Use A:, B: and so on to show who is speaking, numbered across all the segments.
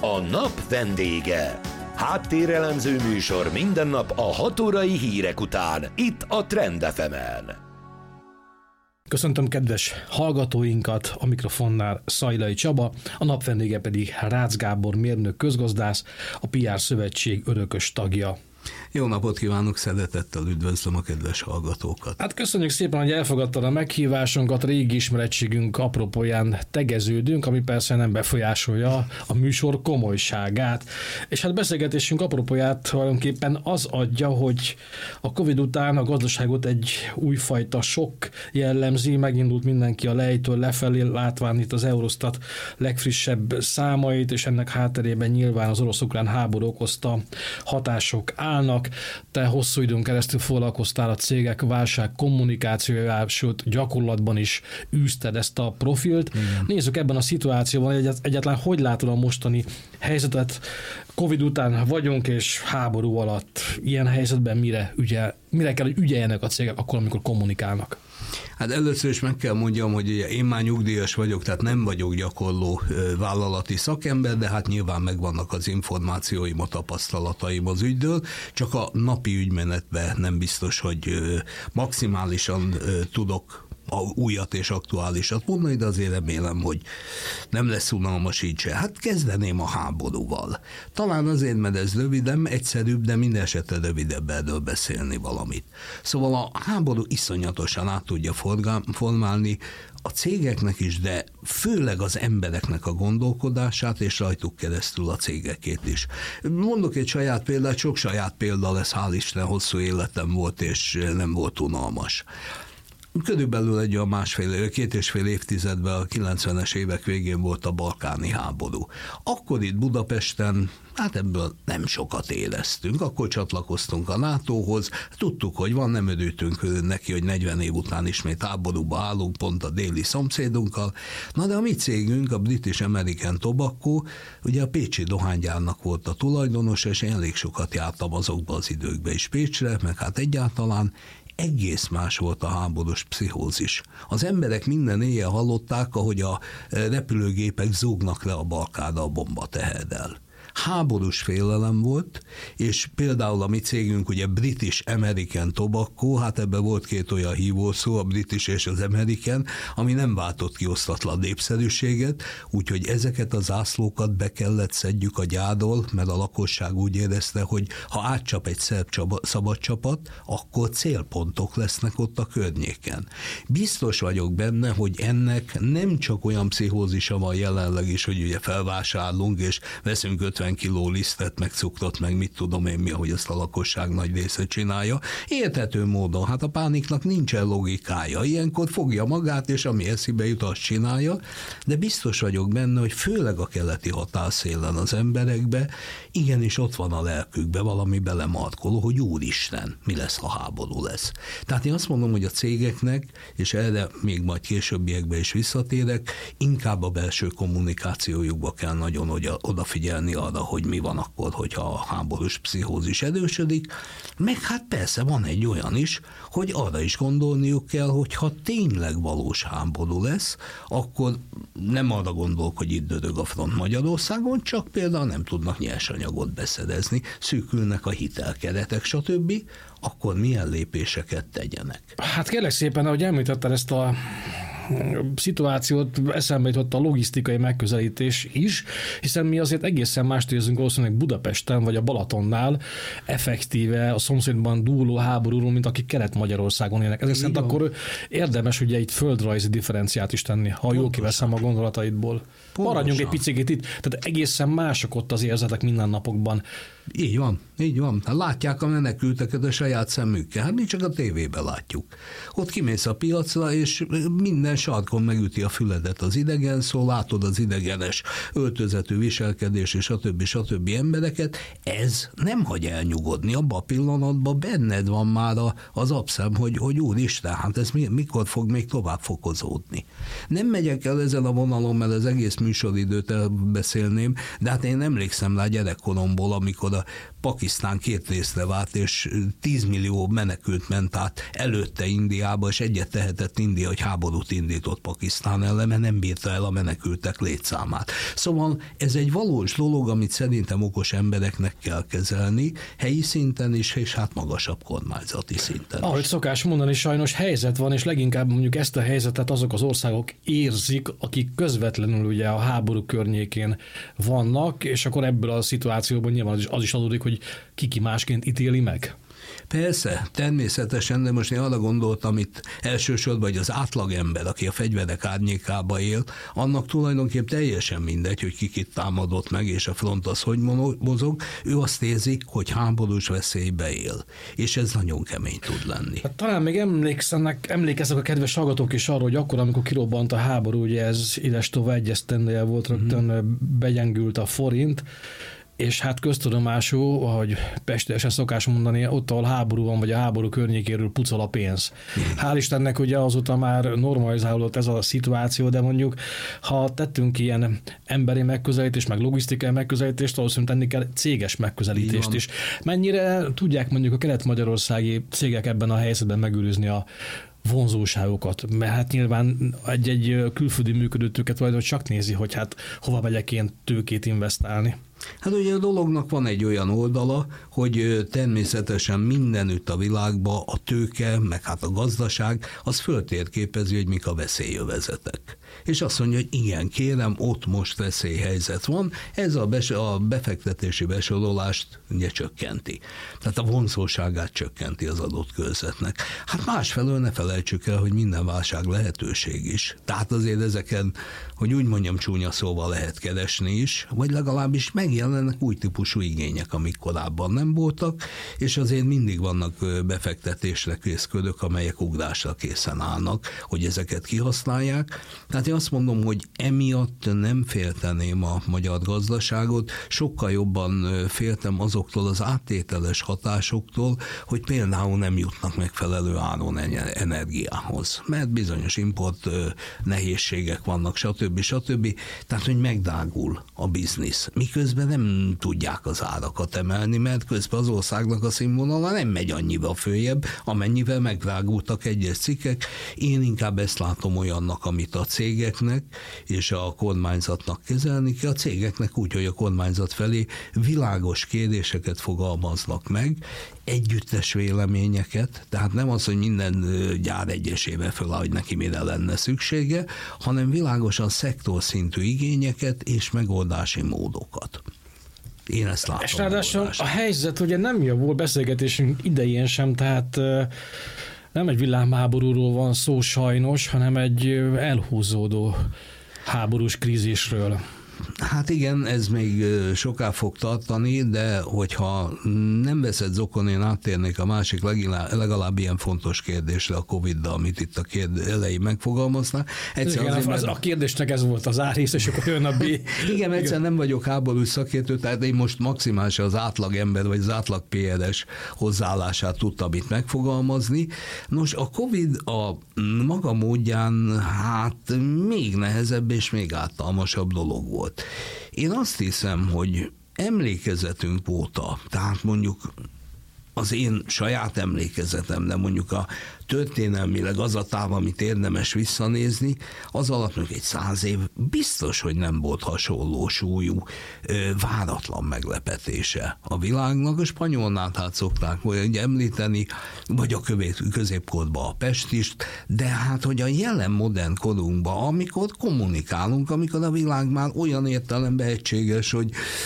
A: A nap vendége. Háttérelemző műsor minden nap a 6 órai hírek után, itt a Trend FM-en.
B: Köszöntöm kedves hallgatóinkat, a mikrofonnál Szajlai Csaba, a nap vendége pedig Rácz Gábor mérnök közgazdász, a PR Szövetség örökös tagja.
C: Jó napot kívánok, szeretettel üdvözlöm a kedves hallgatókat.
B: Hát köszönjük szépen, hogy elfogadtad a meghívásunkat, régi ismerettségünk apropóján tegeződünk, ami persze nem befolyásolja a műsor komolyságát. És hát beszélgetésünk apropóját valamiképpen az adja, hogy a Covid után a gazdaságot egy újfajta sok jellemzi, megindult mindenki a lejtől lefelé, látván itt az Eurostat legfrissebb számait, és ennek hátterében nyilván az orosz-ukrán háború okozta hatások állnak. Te hosszú időn keresztül foglalkoztál a cégek válság kommunikációjával, sőt gyakorlatban is űzted ezt a profilt. Igen. Nézzük ebben a szituációban, hogy egyáltalán hogy látod a mostani helyzetet. Covid után vagyunk, és háború alatt. Ilyen helyzetben mire kell, hogy ügyeljenek a cégek akkor, amikor kommunikálnak?
C: Hát először is meg kell mondjam, hogy ugye én már nyugdíjas vagyok, tehát nem vagyok gyakorló vállalati szakember, de hát nyilván megvannak az információim, a tapasztalataim az ügydől, csak a napi ügymenetben nem biztos, hogy maximálisan tudok újat és aktuálisat mondani, de azért remélem, hogy nem lesz unalmas így se. Hát kezdeném a háborúval. Talán azért, mert ez rövidem, egyszerűbb, de minden esetre rövidebb erről beszélni valamit. Szóval a háború iszonyatosan át tudja formálni a cégeknek is, de főleg az embereknek a gondolkodását, és rajtuk keresztül a cégekét is. Mondok egy saját példát, sok saját példa lesz, hál' Isten, hosszú életem volt, és nem volt unalmas. Körülbelül egy olyan 2,5 évtizedben, a 90-es évek végén volt a balkáni háború. Akkor itt Budapesten, hát ebből nem sokat éreztünk. Akkor csatlakoztunk a NATO-hoz, tudtuk, hogy van, nem örültünk neki, hogy 40 év után ismét háborúba állunk, pont a déli szomszédunkkal. Na de a mi cégünk, a British American Tobacco, ugye a pécsi dohánygyárnak volt a tulajdonos, és én elég sokat jártam azokba az időkbe is Pécsre, meg hát egyáltalán. Egész más volt a háborús pszichózis. Az emberek minden éjjel hallották, ahogy a repülőgépek zúgnak le a Balkánra a bombateherrel. Háborús félelem volt, és például a mi cégünk, ugye British American Tobacco, hát ebben volt két olyan hívószó, a British és az American, ami nem váltott ki osztatlan népszerűséget, úgyhogy ezeket a zászlókat be kellett szedjük a gyárról, mert a lakosság úgy érezte, hogy ha átcsap egy szerb szabadcsapat, akkor célpontok lesznek ott a környéken. Biztos vagyok benne, hogy ennek nem csak olyan pszichózisa van jelenleg is, hogy ugye felvásárlunk és veszünk 50 kiló lisztet, meg cukrot, meg mit tudom én mi, ahogy azt a lakosság nagy része csinálja. Érthető módon, hát a pániknak nincsen logikája. Ilyenkor fogja magát, és ami eszébe jut, azt csinálja, de biztos vagyok benne, hogy főleg a keleti határszélen az emberekbe igenis ott van a lelkükbe valami belemarkoló, hogy úristen, mi lesz, ha háború lesz. Tehát én azt mondom, hogy a cégeknek, és erre még majd későbbiekben is visszatérek, inkább a belső kommunikációjukba kell nagyon odafigyelni arra, hogy mi van akkor, hogyha a háborús pszichózis erősödik, meg hát persze van egy olyan is, hogy arra is gondolniuk kell, hogy ha tényleg valós háború lesz, akkor nem arra gondolok, hogy itt dödög a front Magyarországon, csak például nem tudnak nyersanyagot beszerezni, szűkülnek a hitelkeretek, stb., akkor milyen lépéseket tegyenek?
B: Hát kérlek szépen, ahogy említetted ezt a szituációt, eszembe jutott a logisztikai megközelítés is, hiszen mi azért egészen mást érzünk valószínűleg Budapesten vagy a Balatonnál effektíve a szomszédban dúló háborúról, mint akik Kelet-Magyarországon élnek. Ezért szerint akkor érdemes ugye itt földrajzi differenciát is tenni, ha jól kiveszem a gondolataidból. Maradjunk egy picit itt, tehát egészen mások ott az érzetek mindennapokban.
C: Így van. Hát látják a menekülteket a saját szemükkel, hát mi csak a tévében látjuk. Ott kimész a piacra, és minden sarkon megüti a füledet az idegen szó, látod az idegenes öltözetű viselkedés, és stb. Embereket, ez nem hagy elnyugodni. Abban a pillanatban benned van már az abszem, hogy úristen, hát ez mikor fog még tovább fokozódni. Nem megyek el ezen a vonalon, mert az egész műsoridőt elbeszélném, de hát én emlékszem rá gyerekkoromból, amikor a Pakisztán két részre vált, és 10 millió menekült ment át előtte Indiába, és egyet tehetett India, hogy háborút indított Pakisztán ellen, mert nem bírta el a menekültek létszámát. Szóval ez egy valós dolog, amit szerintem okos embereknek kell kezelni, helyi szinten is, és hát magasabb kormányzati szinten is.
B: Ahogy szokás mondani, sajnos helyzet van, és leginkább mondjuk ezt a helyzetet azok az országok érzik, akik közvetlenül ugye a háború környékén vannak, és akkor ebből a szituációban nyilván az is adódik, hogy ki másként ítéli meg.
C: Persze, természetesen, de most én arra gondoltam itt elsősorban, hogy az átlagember, aki a fegyverek árnyékába él, annak tulajdonképp teljesen mindegy, hogy kit támadott meg, és a front az hogy mozog, ő azt érzi, hogy háborús veszélybe él. És ez nagyon kemény tud lenni.
B: Hát talán még emlékeznek a kedves hallgatók is arra, hogy akkor, amikor kirobbant a háború, ugye ez Idestova egyesztendője volt, rögtön begyengült a forint, és hát köztudomású, ahogy pestiesen szokás mondani, ott, ahol háború van, vagy a háború környékéről pucol a pénz. Hál' Istennek ugye azóta már normalizálódott ez a szituáció, de mondjuk, ha tettünk ilyen emberi megközelítést, meg logisztikai megközelítést, valószínűleg tenni kell céges megközelítést is. Mennyire tudják mondjuk a kelet-magyarországi cégek ebben a helyzetben megőrizni a vonzóságokat, mert hát nyilván egy külföldi működőtőket vagy csak nézi, hogy hát hova megyek én tőkét investálni.
C: Hát ugye a dolognak van egy olyan oldala, hogy természetesen mindenütt a világban a tőke, meg hát a gazdaság, az föltérképezi, hogy mik a veszélyövezetek. És azt mondja, hogy igen, kérem, ott most veszélyhelyzet van, ez a befektetési besorolást ugye csökkenti. Tehát a vonzóságát csökkenti az adott körzetnek. Hát másfelől ne felejtsük el, hogy minden válság lehetőség is. Tehát azért ezeken, hogy úgy mondjam, csúnya szóval lehet keresni is, vagy legalábbis megjelennek új típusú igények, amik korábban nem voltak, és azért mindig vannak befektetésre kész körök, amelyek ugrásra készen állnak, hogy ezeket kihasználják. Tehát én azt mondom, hogy emiatt nem félteném a magyar gazdaságot, sokkal jobban féltem azoktól az áttételes hatásoktól, hogy például nem jutnak megfelelő áron energiához, mert bizonyos import nehézségek vannak, stb. Tehát, hogy megdrágul a biznisz. Miközben nem tudják az árakat emelni, mert közben az országnak a színvonala nem megy annyival följebb, amennyivel megdrágultak egyes cikkek. Én inkább ezt látom olyannak, amit a cégeknek és a kormányzatnak kezelni kell. A cégeknek úgy, hogy a kormányzat felé világos kérdéseket fogalmaznak meg, együttes véleményeket, tehát nem az, hogy minden gyár egyesével föláll, hogy neki mire lenne szüksége, hanem világosan szektorszintű igényeket és megoldási módokat. Én ezt látom.
B: És ráadásul a helyzet ugye nem javul beszélgetésünk idején sem, tehát nem egy világháborúról van szó sajnos, hanem egy elhúzódó háborús krízisről.
C: Hát igen, ez még soká fog tartani, de hogyha nem veszed zokon, én áttérnék a másik legalább ilyen fontos kérdésre, a Covid-dal, amit itt a elején megfogalmazná.
B: A kérdésnek ez volt az árrész, és akkor jön a B.
C: Igen, egyszer nem vagyok háborús szakértő, tehát én most maximálisan az átlagember, vagy az átlag PR-es hozzáállását tudtam itt megfogalmazni. Nos, a Covid a maga módján hát még nehezebb és még ártalmasabb dolog volt. Én azt hiszem, hogy emlékezetünk óta, tehát mondjuk az én saját emlékezetem, de mondjuk a történelmileg az a táv, amit érdemes visszanézni, az alatt mondjuk egy 100 év biztos, hogy nem volt hasonló súlyú, váratlan meglepetése a világnak. A spanyolnát hát szokták említeni, vagy a középkorban a pestist, de hát, hogy a jelen modern korunkban, amikor kommunikálunk, amikor a világ már olyan értelemben egységes, hogy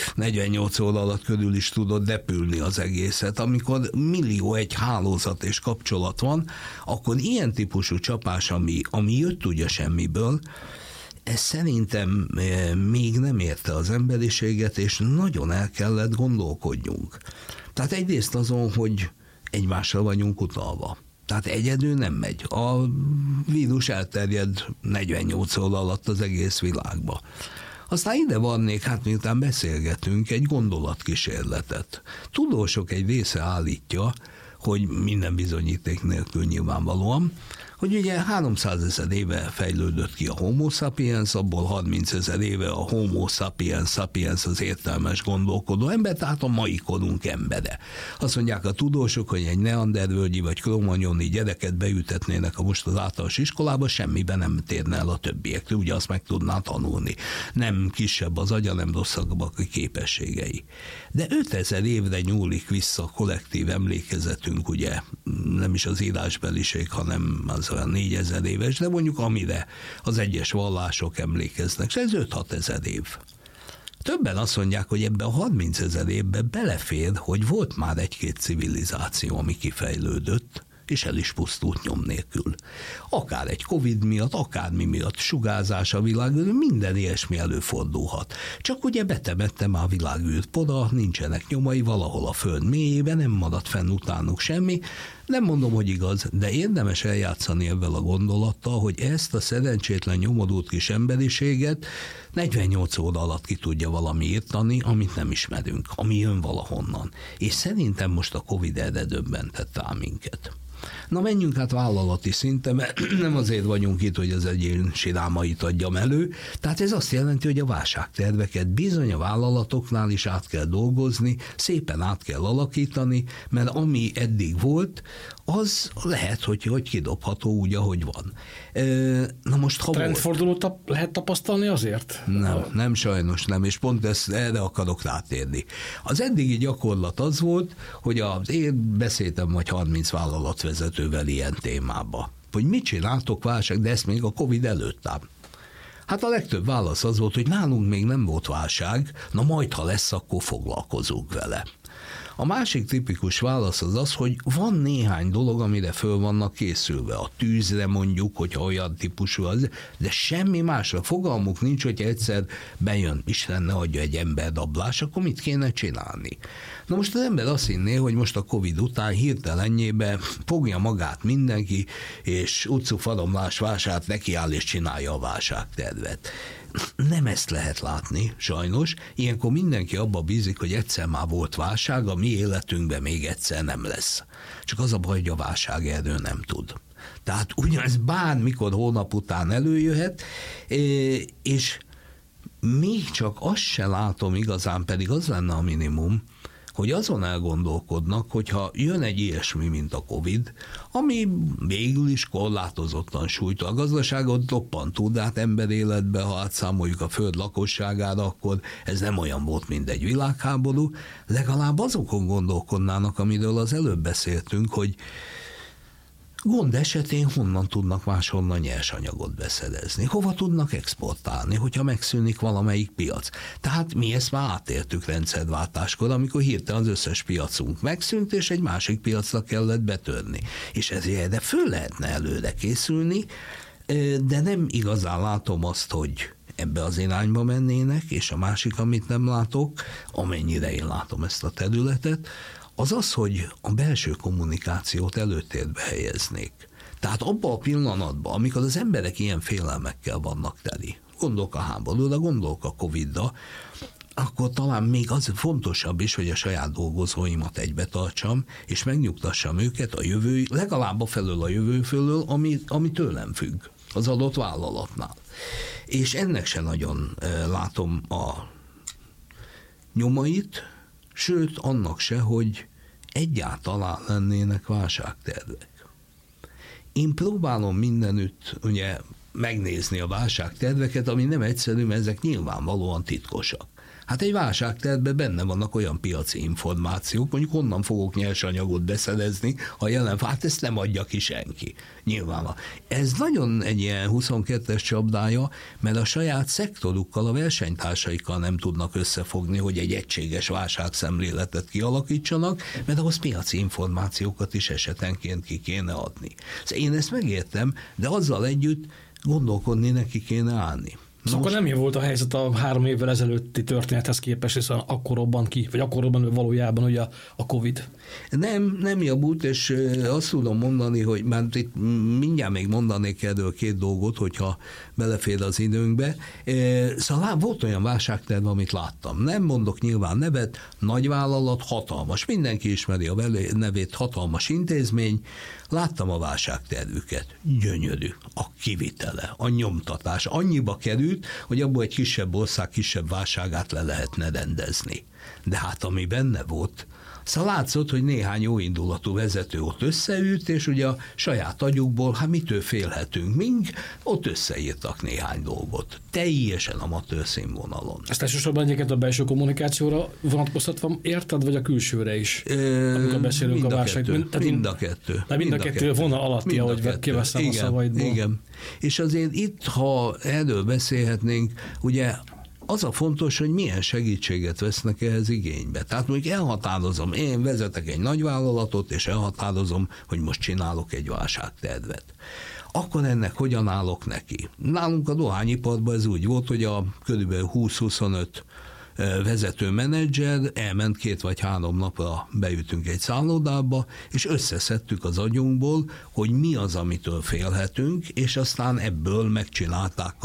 C: 48 óra alatt körül is tudod repülni az egészet, amikor millió egy hálózat és kapcsolat van, akkor ilyen típusú csapás, ami jött ugye semmiből, ez szerintem még nem érte az emberiséget, és nagyon el kellett gondolkodjunk. Tehát egyrészt azon, hogy egymásra vagyunk utalva. Tehát egyedül nem megy. A vírus elterjed 48 óra alatt az egész világba. Aztán ide vannék, hát miután beszélgetünk, egy gondolatkísérletet. Tudósok egy része állítja, hogy minden bizonyíték nélkül nyilvánvalóan, hogy ugye 300 000 éve fejlődött ki a Homo sapiens, abból 30 000 éve a Homo sapiens sapiens az értelmes gondolkodó ember, tehát a mai korunk embere. Azt mondják a tudósok, hogy egy neandervölgyi vagy kromagnoni gyereket beültetnének most az általános iskolába, semmiben nem térne el a többiektől, ugye azt meg tudná tanulni. Nem kisebb az agya, nem rosszabbak a képességei. De 5000 évre nyúlik vissza a kollektív emlékezetünk, ugye nem is az írásbeliség, hanem az olyan 4000 éves, de mondjuk amire az egyes vallások emlékeznek, és ez 5-6 000 év. Többen azt mondják, hogy ebben a 30 000 évben belefér, hogy volt már egy-két civilizáció, ami kifejlődött, és el is pusztult nyom nélkül. Akár egy Covid miatt, akármi miatt, sugárzás a világűr, minden ilyesmi előfordulhat. Csak ugye betemette már a világűrt poda, nincsenek nyomai, valahol a föld mélyében, nem maradt fenn utánuk semmi. Nem mondom, hogy igaz, de érdemes eljátszani ebben a gondolattal, hogy ezt a szerencsétlen nyomorult kis emberiséget 48 óra alatt ki tudja valami írtani, amit nem ismerünk, ami jön valahonnan. És szerintem most a Covid erre döbbentett rá minket. Na menjünk hát vállalati szinten, mert nem azért vagyunk itt, hogy az egyén sirámait adjam elő. Tehát ez azt jelenti, hogy a válságterveket bizony a vállalatoknál is át kell dolgozni, szépen át kell alakítani, mert ami eddig volt, az lehet, hogy kidobható úgy, ahogy van. Na most ha
B: trendfordulót lehet tapasztalni azért?
C: Nem, sajnos nem, és pont erre akarok rátérni. Az eddigi gyakorlat az volt, hogy én beszéltem vagy 30 vállalatvezetővel ilyen témába, hogy mit csináltok válság, de ezt még a Covid előtt ám. Hát a legtöbb válasz az volt, hogy nálunk még nem volt válság, na majd ha lesz, akkor foglalkozunk vele. A másik tipikus válasz az, hogy van néhány dolog, amire föl vannak készülve. A tűzre mondjuk, hogyha olyan típusú az, de semmi másra. Fogalmuk nincs, hogy egyszer bejön, Isten ne adja egy emberdablás, akkor mit kéne csinálni? Na most az ember azt hinné, hogy most a Covid után hirtelenjében fogja magát mindenki, és utcufaromlás vásárt nekiáll és csinálja a válságtervet. Nem ezt lehet látni, sajnos. Ilyenkor mindenki abba bízik, hogy egyszer már volt válság, a mi életünkben még egyszer nem lesz. Csak az a baj, hogy a válság erről nem tud. Tehát ugyanez bármikor hónap után előjöhet, és még csak azt se látom igazán, pedig az lenne a minimum, hogy azon elgondolkodnak, hogyha jön egy ilyesmi, mint a Covid, ami végül is korlátozottan sújtja a gazdaságot, roppant de hát emberéletbe, ha átszámoljuk a föld lakosságára, akkor ez nem olyan volt, mint egy világháború, legalább azokon gondolkodnának, amiről az előbb beszéltünk, hogy gond esetén honnan tudnak máshonnan nyersanyagot beszerezni, hova tudnak exportálni, hogyha megszűnik valamelyik piac. Tehát mi ezt már átértük rendszerváltáskor, amikor hirtelen az összes piacunk megszűnt, és egy másik piacra kellett betörni. És ezért de föl lehetne előre készülni, de nem igazán látom azt, hogy ebbe az irányba mennének, és a másik, amit nem látok, amennyire én látom ezt a területet, az, hogy a belső kommunikációt előtérbe helyeznék. Tehát abban a pillanatban, amikor az emberek ilyen félelmekkel vannak teli, gondolok a háborúra, gondolok a Covid-ra, akkor talán még az fontosabb is, hogy a saját dolgozóimat egybe tartsam, és megnyugtassam őket a jövő, legalább a felől a jövő fölől, ami tőlem függ, az adott vállalatnál. És ennek se nagyon látom a nyomait, sőt, annak se, hogy egyáltalán lennének válságtervek. Én próbálom mindenütt ugye megnézni a válságterveket, ami nem egyszerű, mert ezek nyilvánvalóan titkosak. Hát egy válságtervben benne vannak olyan piaci információk, mondjuk honnan fogok nyersanyagot beszerezni, ha jelen, hát ezt nem adja ki senki. Nyilvánvalóan. Ez nagyon egy ilyen 22-es csapdája, mert a saját szektorukkal, a versenytársaikkal nem tudnak összefogni, hogy egy egységes válságszemléletet kialakítsanak, mert ahhoz piaci információkat is esetenként ki kéne adni. Én ezt megértem, de azzal együtt gondolkodni neki kéne állni.
B: Akkor nem ilyen volt a helyzet a 3 évvel ezelőtti történethez képest, hiszen akkor robban ki, vagy akkor robban valójában ugye a Covid?
C: Nem javult, és azt tudom mondani, hogy már itt mindjárt még mondanék erről 2 dolgot, hogyha belefér az időnkbe. Szóval volt olyan válságterv, amit láttam. Nem mondok nyilván nevet, nagyvállalat, hatalmas, mindenki ismeri a nevét, hatalmas intézmény. Láttam a válságtervüket. Gyönyörű. A kivitele, a nyomtatás annyiba került, hogy abból egy kisebb ország kisebb válságát le lehetne rendezni. De hát ami benne volt, szóval látszott, hogy néhány jóindulatú vezető ott összeült, és ugye a saját agyukból, hát mitől félhetünk, ott összeírtak néhány dolgot. Teljesen amatőr színvonalon.
B: Ezt elsősorban egyébként a belső kommunikációra vonatkoztatva érted, vagy a külsőre is? Amikor beszélünk a válság.
C: Mind a kettő.
B: Mind a kettő vonal alatti, ahogy kiveszem a szavaidból.
C: Igen. És azért itt, ha erről beszélhetnénk, ugye az a fontos, hogy milyen segítséget vesznek ehhez igénybe. Tehát mondjuk elhatározom, én vezetek egy nagyvállalatot, és elhatározom, hogy most csinálok egy válságtervet. Akkor ennek hogyan állok neki? Nálunk a dohányiparban ez úgy volt, hogy a körülbelül 20-25 vezető menedzser elment 2 vagy 3 napra, beütünk egy szállodába, és összeszedtük az agyunkból, hogy mi az, amitől félhetünk, és aztán ebből megcsinálták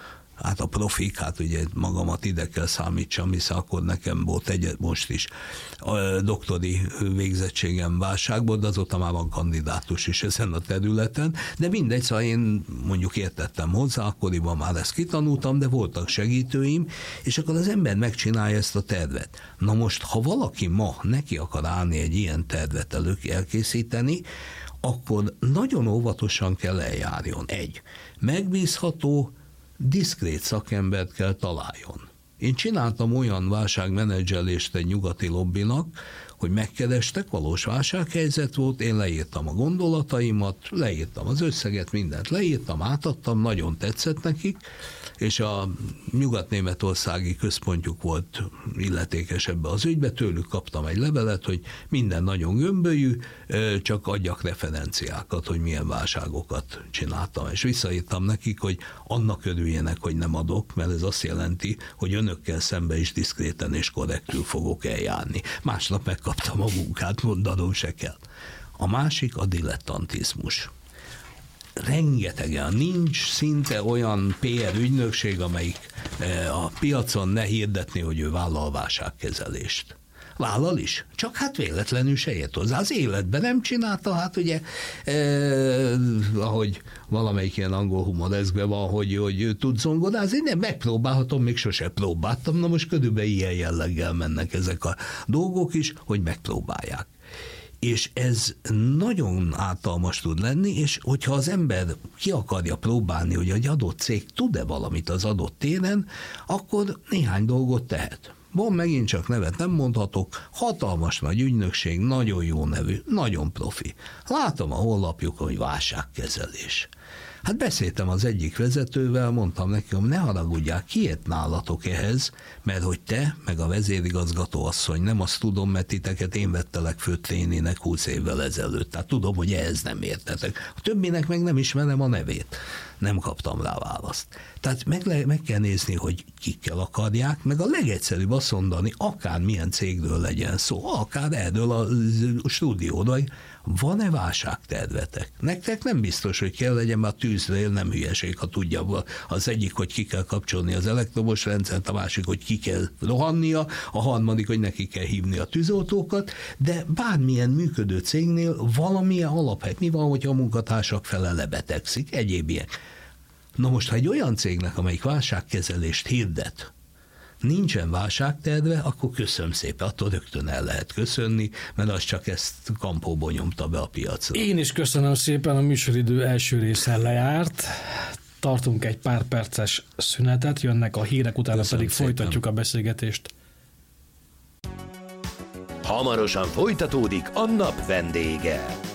C: a profik, hát ugye magamat ide kell számítsam, hiszen akkor nekem volt most is a doktori végzettségem válságból, de azóta már van kandidátus is ezen a területen, de mindegy, szóval én mondjuk értettem hozzá, akkoriban már ezt kitanultam, de voltak segítőim, és akkor az ember megcsinálja ezt a tervet. Na most, ha valaki ma neki akar állni egy ilyen tervet elkészíteni, akkor nagyon óvatosan kell eljárjon. Megbízható, diszkrét szakembert kell találjon. Én csináltam olyan válságmenedzselést egy nyugati lobbinak, hogy megkerestek, valós válsághelyzet volt, én leírtam a gondolataimat, leírtam az összeget, mindent leírtam, átadtam, nagyon tetszett nekik, és a nyugat-németországi központjuk volt illetékes ebbe az ügybe, tőlük kaptam egy levelet, hogy minden nagyon gömbölyű, csak adjak referenciákat, hogy milyen válságokat csináltam, és visszaírtam nekik, hogy annak örüljenek, hogy nem adok, mert ez azt jelenti, hogy önökkel szembe is diszkréten és korrektül fogok eljárni. Másnap megkaptam a munkát, mondanom se kell. A másik a dilettantizmus. Rengetegen, nincs szinte olyan PR ügynökség, amelyik a piacon ne hirdetni, hogy ő vállal válságkezelést. Vállal is, csak hát véletlenül se ért hozzá. Az életben nem csinálta, hát ugye, ahogy valamelyik ilyen angol humoreszkben van, hogy tud zongorázni, nem megpróbálhatom, még sose próbáltam, na most körülbelül ilyen jelleggel mennek ezek a dolgok is, hogy megpróbálják. És ez nagyon ártalmas tud lenni, és hogyha az ember ki akarja próbálni, hogy egy adott cég tud-e valamit az adott téren, akkor néhány dolgot tehet. Van megint csak nevet nem mondhatok, hatalmas nagy ügynökség, nagyon jó nevű, nagyon profi. Látom a honlapjukon, hogy válságkezelés. Hát beszéltem az egyik vezetővel, mondtam neki, hogy ne haragudják, kiért nálatok ehhez, mert hogy te, meg a vezérigazgató asszony, nem azt tudom, mert titeket én vettelek fő trénének 20 évvel ezelőtt. Tehát tudom, hogy ehhez nem értetek. A többinek meg nem ismerem a nevét. Nem kaptam rá választ. Tehát meg kell nézni, hogy kikkel akarják, meg a legegyszerűbb azt mondani, akármilyen cégről legyen szó, akár erről a stúdióról, van-e válságtervetek? Nektek nem biztos, hogy kell legyen, mert a tűzről nem hülyeség, ha tudja. Az egyik, hogy ki kell kapcsolni az elektromos rendszert, a másik, hogy ki kell rohannia, a harmadik, hogy neki kell hívni a tűzoltókat, de bármilyen működő cégnél valamilyen alaphely. Mi van, hogyha a munkatársak fele lebetegszik? Egyéb ilyen. Na most, ha egy olyan cégnek, amelyik válságkezelést hirdet, nincsen válságterve, akkor köszönöm szépen, attól rögtön el lehet köszönni, mert az csak ezt kampóból nyomta be a piacra.
B: Én is köszönöm szépen, a műsoridő első része lejárt. Tartunk egy pár perces szünetet, jönnek a hírek, utána köszönöm pedig szépen. Folytatjuk a beszélgetést.
A: Hamarosan folytatódik a nap vendége.